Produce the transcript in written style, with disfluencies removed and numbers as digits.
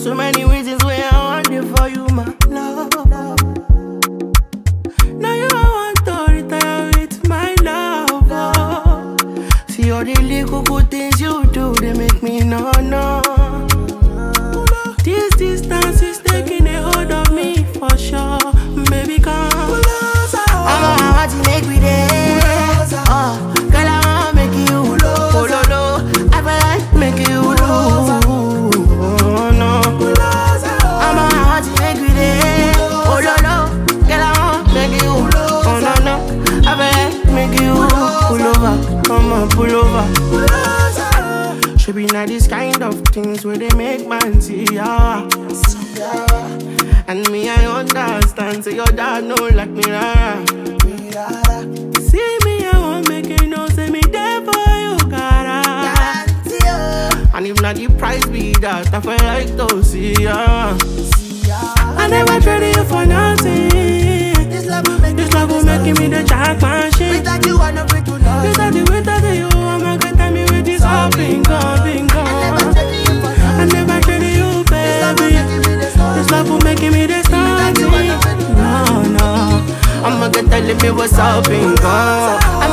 So many reasons why I want it for you, my love. Now you want to retire with my love. See all the little good things you do, they make me no. This distance is taking a hold of me for sure. Baby, come. I'm want to make me there. Girl, I want to make you low. I feel like make you low. No. I'm want to make me there. Girl, I want to make you no. I feel like make you pull over. Come on, pull over. Should be not these kind of things where they make man see ya. And me, I understand, so your dad know like me, rara. See me, I won't make you know, say me there for you, gotta. And if not the price be that, I feel like to see ya. I never traded you for nothing. This love will make me the jack machine. Without you, I never do nothing. Without you, I'm not gonna tell me with this all bingo. I never traded you, baby. This love will make me the starting. No. I'm not gonna tell me what's up, bingo.